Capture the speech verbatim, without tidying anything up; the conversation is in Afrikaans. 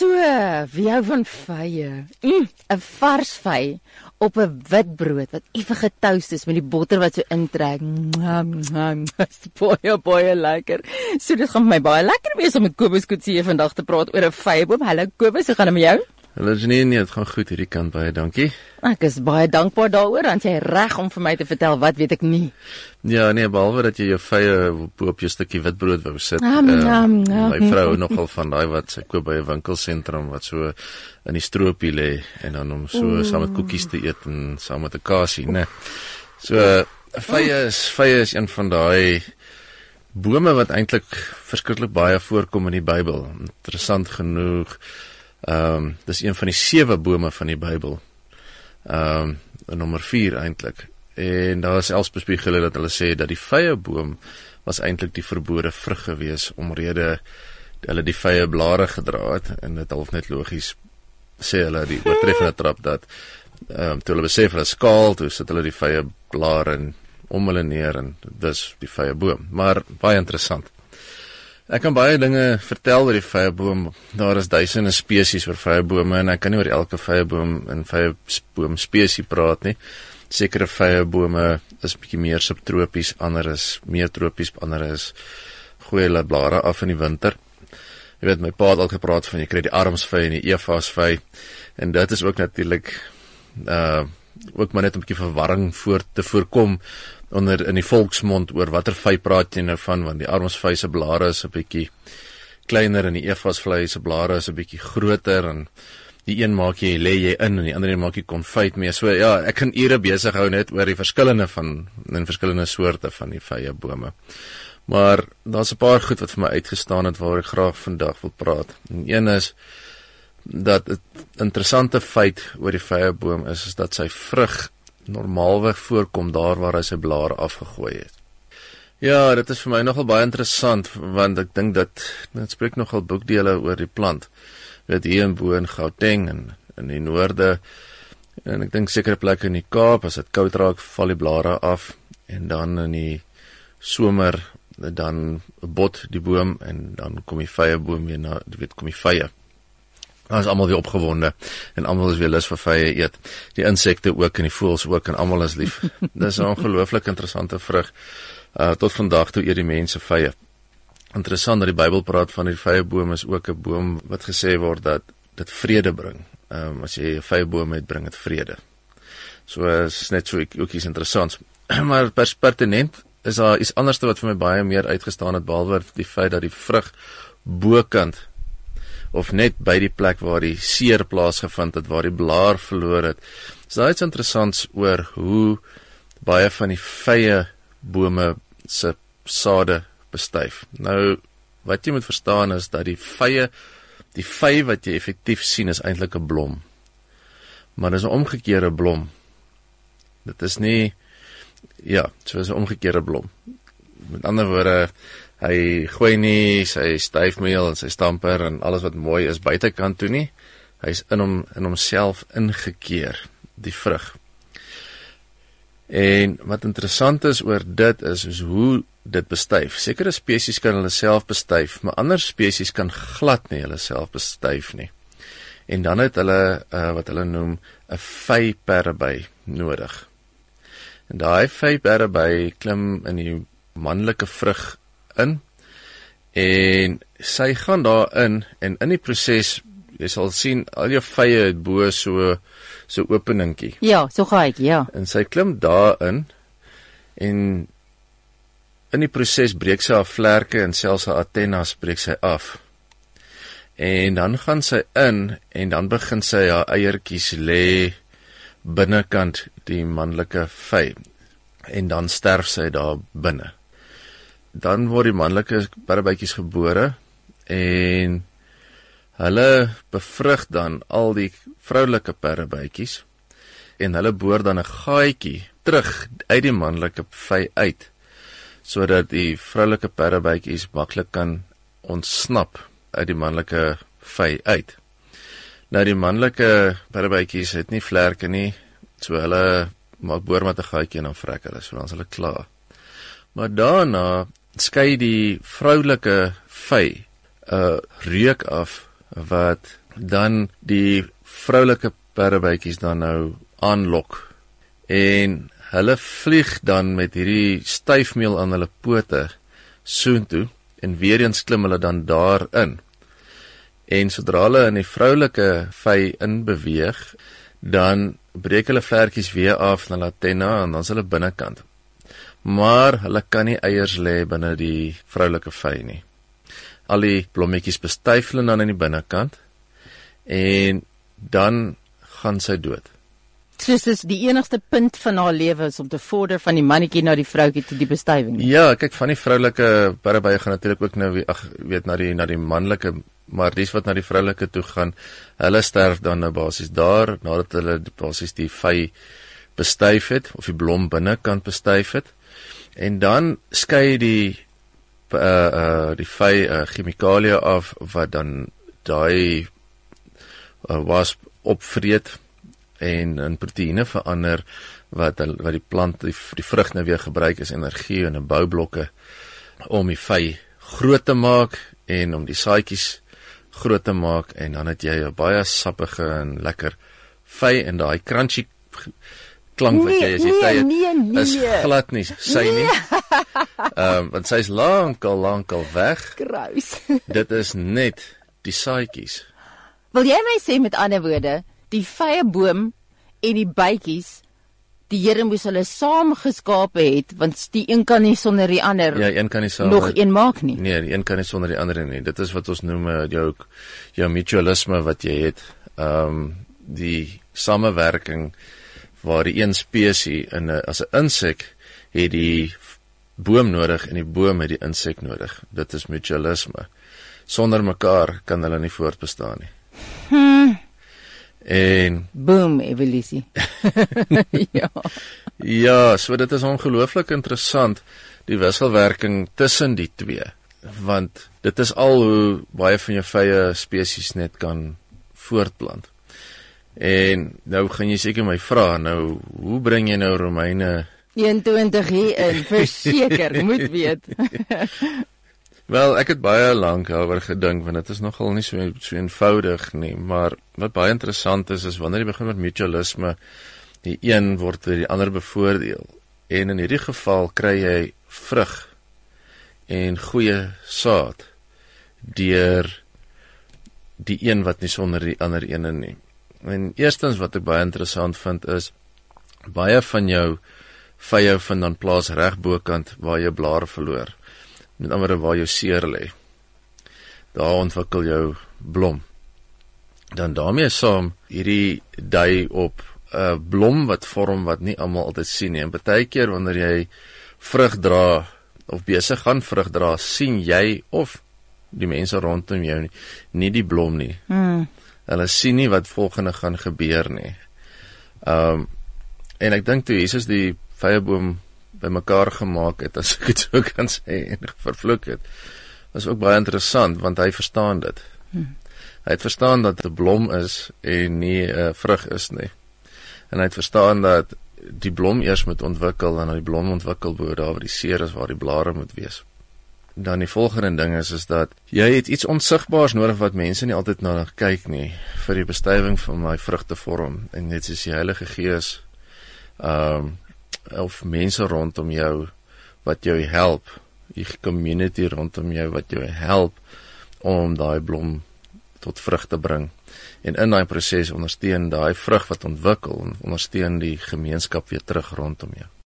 So, wie hou van vye? Mm, 'n vars vy op 'n wit brood wat effe getoast is met die botter wat so intrek. Mwah, mwah, mwah, is baie, baie lekker. So, dit gaan vir my baie lekker wees om met Kobus Coetzee vandag te praat oor 'n vyeboom. Hallo Kobus, hoe gaan dit met jou? Hallo Janine, nee, het gaan goed hierdie kant, baie dankie. Ek is baie dankbaar daaroor, want jy reg om vir my te vertel wat weet ek nie. Ja, nee, behalwe dat jy jou vye op jou stukkie witbrood wou sit. Am, uh, am, am. My vrou nogal van daai wat sy koop by 'n winkelsentrum wat so in die stroopie lê en dan om so Oeh. saam met koekies te eet en saam met 'n kaasie, né? So uh, vye is vye is een van daai bome wat eintlik verskriklik baie voorkom in die Bybel. Interessant genoeg. Ehm um, dis een van die sewe bome van die Bybel. Ehm um, nommer vier eintlik. En daar is selfs bespiegel dat hulle sê dat die vye boom was eintlik die verbode vrug gewees omrede hulle die vye blare gedra het en dit half net logies sê hulle die oortreffende trap dat ehm um, toe hulle besef hulle skaal, toe sit hulle die vye blare om hulle neer en dis die vye boom. Maar baie interessant. Ek kan baie dinge vertel oor die vyeboom. Daar is duisende spesies oor vyebome en ek kan nie oor elke vyeboom en vyeboom spesie praat nie. Sekere vyebome is bietjie meer subtropies, ander is meer tropies, ander is gooi hulle blare af in die winter. Jy weet, my pa het al gepraat van jy kry die armsvy en die evasvy en dit is ook natuurlik uh, ook maar net 'n bietjie verwarring voor te voorkom onder in die volksmond oor watter vy praat jy nou van, want die armsvy se blare is 'n bietjie kleiner en die evasvy se blare is 'n bietjie groter en die een maak jy lê jy in en die ander een maak jy konfyt mee. So ja, ek kan ure besig hou net oor die verskillende van en verskillende soorte van die vyebome. Maar daar's 'n paar goed wat vir my uitgestaan het waaroor ek graag vandag wil praat. En een is dat 'n interessante feit oor die vyeboom is, is dat sy vrug normaalweg voorkom daar waar hy sy blare afgegooi het. Ja, dit is vir my nogal baie interessant, want ek dink dat, dit spreek nogal boekdele oor die plant. Weet hier in bo in Gauteng en in die noorde, en ek dink sekere plekke in die Kaap, as dit koud raak, val die blare af, en dan in die somer, dan bot die boom, en dan kom die vyeboom weer na, jy weet, kom die vye. Dan is almal weer opgewonde en almal is weer lus vir vye eet. Die insekte ook en die voëls ook en almal is lief. Dis 'n ongelooflik interessante vrug. Uh, tot vandag toe eet die mense vye. Interessant dat die Bybel praat van die vyeboom is ook 'n boom wat gesê word dat dit vrede bring. Um, as jy 'n vyeboom het, bring dit vrede. So is net so ook iets interessants. Maar pertinent is daar iets anders wat vir my baie meer uitgestaan het behalwe die feit dat die vrug bokant of net by die plek waar die seer plaasgevind het, waar die blaar verloor het. So daar is interessants oor hoe baie van die vye bome se sade bestuif. Nou, wat jy moet verstaan is dat die vye, die vy wat jy effektief sien is eintlik 'n blom. Maar dit is 'n omgekeerde blom. Dit is nie, ja, so is 'n omgekeerde blom. Met ander woorde, hy gooi nie sy styfmeel en sy stamper en alles wat mooi is buitekant toe nie. Hy is in hom in homself ingekeer, die vrug. En wat interessant is oor dit is, is hoe dit bestuif. Sekere spesies kan hulle self bestuif, maar ander spesies kan glad nie hulle self bestuif nie. En dan het hulle uh, wat hulle noem 'n vyperby nodig. En daai vyperby klim in die manlike vrug in en sy gaan daarin en in die proses jy sal sien al jou vye het bo so so openingkie. Ja, so gaatjie, ja. En sy klim daarin en in die proses breek sy haar vlerke en selfs haar antennes breek sy af. En dan gaan sy in en dan begin sy haar eiertjies lê binnekant die manlike vy en dan sterf sy daar binne. Dan word die manlike perdebytjies gebore en hulle bevrug dan al die vroulike perdebytjies en hulle boor dan 'n gaatjie terug uit die manlike vy uit sodat die vroulike perdebytjies maklik kan ontsnap uit die manlike vy uit. Nou die manlike perdebytjies het nie vlerke nie, so hulle maak boor met 'n gaatjie en dan vrek hulle, so dan is hulle klaar. Maar daarna skei die vroulike vy 'n uh, reuk af, wat dan die vroulike perdebytjies dan nou aanlok. En hulle vlieg dan met hierdie styfmeel aan hulle pote soontoe en weer eens klim hulle dan daarin. En sodra hulle in die vroulike vy inbeweeg, dan breek hulle vlekkies weer af na hulle antenna en dan is hulle binnekant. Maar hulle kan nie eiers lê binne die vroulike vy nie. Al die blommetjies bestyf hulle dan in die binnekant en dan gaan sy dood. Soos dis die enigste punt van haar lewe is om te vorder van die mannetjie na die vroutjie toe die bestuiving. Ja, kyk, van die vroulike perdebeie gaan natuurlik ook nou ag weet na die na die manlike, maar dis wat na die vroulike toe gaan, hulle sterf dan nou basies daar nadat hulle basies die vy bestuif het of die blom binnekant bestuif het. En dan skei die uh, uh, die vy uh, chemikalie af wat dan daai uh, wasp opvreet en in proteïene verander wat wat die plant die, die vrug nou weer gebruik as energie en 'n boublokke om die vy groot te maak en om die saadjies groot te maak en dan het jy 'n baie sappige en lekker vy en daai crunchy klank wat jy as jy tye nee, nee, is nee. glad nie sy nie. Ehm um, want sy's lankal lankal weg. Grous. Dit is net die saadjies. Wil jy my sê met ander woorde, die vye boom en die bytjies, die Here moes hulle saam geskape het, want die een kan nie sonder die ander Ja, een kan nie saam nog een maak nie. Nee, die een kan nie sonder die ander nie. Dit is wat ons noem uh, jou jou mutualisme wat jy het. Ehm um, die samewerking waar die een spesies in 'n as 'n insek het die boom nodig en die boom het die insek nodig. Dit is mutualisme. Sonder mekaar kan hulle nie voortbestaan nie. Hmm. En Boom, evolusie. Ja. ja, so dit is ongelooflik interessant die wisselwerking tussen die twee, want dit is al hoe baie van jou vye spesies net kan voortplant. En nou gaan jy seker my vra, nou hoe bring jy nou Romeine eenentwintig hier in, verseker, moet weet. Wel, ek het baie lank daaroor gedink, want dit is nogal nie so, so eenvoudig nie, maar wat baie interessant is, is wanneer jy begin met mutualisme, die een word deur die ander bevoordeel, en in hierdie geval kry jy vrug en goeie saad deur die een wat nie sonder die ander ene nie. En eerstens wat ek baie interessant vind is, baie van jou vye vind dan plaas reg bokant waar jy blare verloor. Met ander waar jou seer lê. Daar ontwikkel jou blom. Dan daarmee saam hierdie dui op 'n uh, blom wat vorm wat nie almal altyd sien nie. En baie keer wanneer jy vrug dra of besig gaan vrug dra, sien jy of die mense rondom jou nie, nie die blom nie. Hmm. Hulle sien nie wat volgende gaan gebeur nie. Um en ek dink toe Jesus die vyeboom bymekaar gemaak het, as ek dit so kan sê, en vervloek het, was ook baie interessant, want hy verstaan dit. Hmm. Hy het verstaan dat dit 'n blom is en nie 'n uh, vrug is nie. En hy het verstaan dat die blom eers moet ontwikkel en die blom ontwikkel bo daar waar die seer is, waar die blare moet wees. Dan die volgende ding is is dat jy het iets onsigbaars nodig wat mense nie altyd na kyk nie vir die bestuiving van my vrug te vorm. En dit is die Heilige Gees um, of mense rondom jou wat jou help, die community rondom jou wat jou help om daai blom tot vrug te bring. En in daai proses ondersteun daai vrug wat ontwikkel en ondersteun die gemeenskap weer terug rondom jou.